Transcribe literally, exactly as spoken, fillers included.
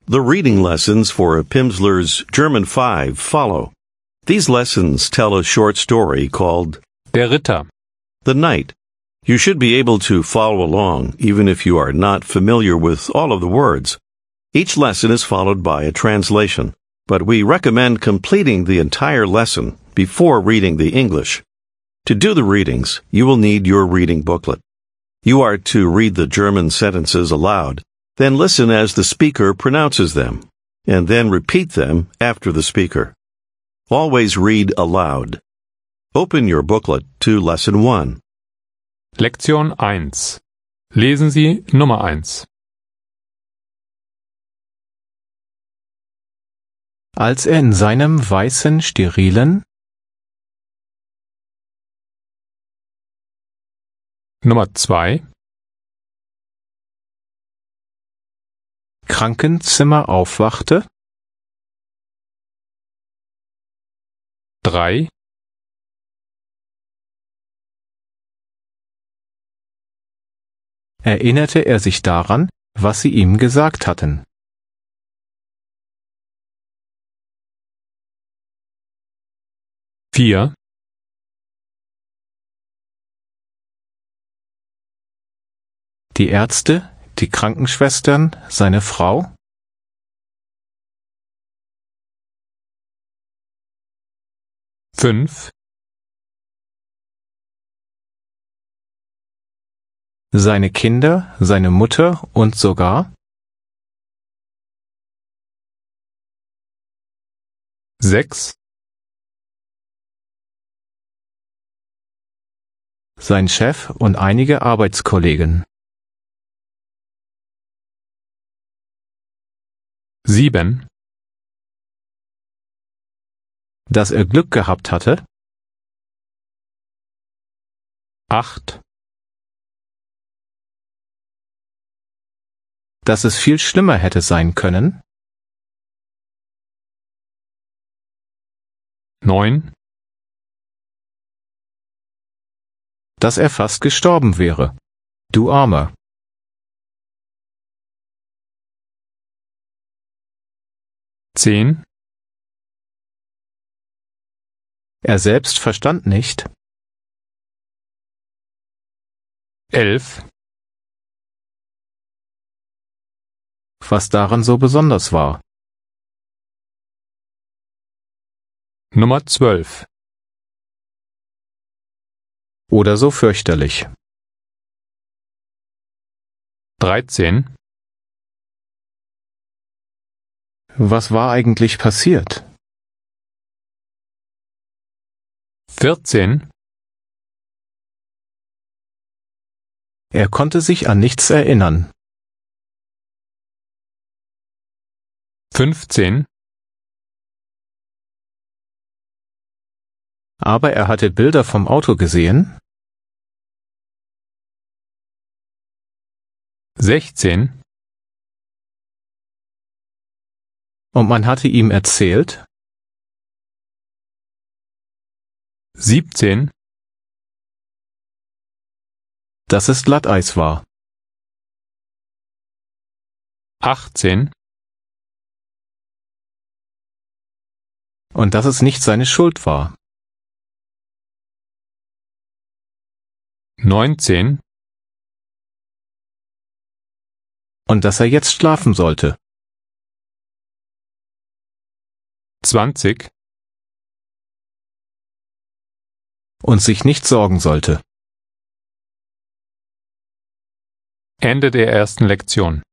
The reading lessons for Pimsleur's German five follow. These lessons tell a short story called Der Ritter. The Knight. You should be able to follow along, even if you are not familiar with all of the words. Each lesson is followed by a translation, but we recommend completing the entire lesson before reading the English. To do the readings, you will need your reading booklet. You are to read the German sentences aloud, then listen as the speaker pronounces them, and then repeat them after the speaker. Always read aloud. Open your booklet to Lesson one. Lektion eins. Lesen Sie Nummer eins. Als er in seinem weißen, sterilen, Nummer zwei. Krankenzimmer aufwachte, drei. erinnerte er sich daran, was sie ihm gesagt hatten. vier. Die Ärzte, die Krankenschwestern, seine Frau, fünf. seine Kinder, seine Mutter und sogar sechs. sein Chef und einige Arbeitskollegen. sieben. Dass er Glück gehabt hatte, acht. dass es viel schlimmer hätte sein können, neun. dass er fast gestorben wäre. Du Armer. zehn. Er selbst verstand nicht, elf. was daran so besonders war. Nummer zwölf. Oder so fürchterlich. dreizehn. Was war eigentlich passiert? vierzehn. Er konnte sich an nichts erinnern. fünfzehn. Aber er hatte Bilder vom Auto gesehen, sechzehn. und man hatte ihm erzählt, siebzehn. dass es Glatteis war. achtzehn. Und dass es nicht seine Schuld war. neunzehn. Und dass er jetzt schlafen sollte. zwanzig. Und sich nicht sorgen sollte. Ende der ersten Lektion.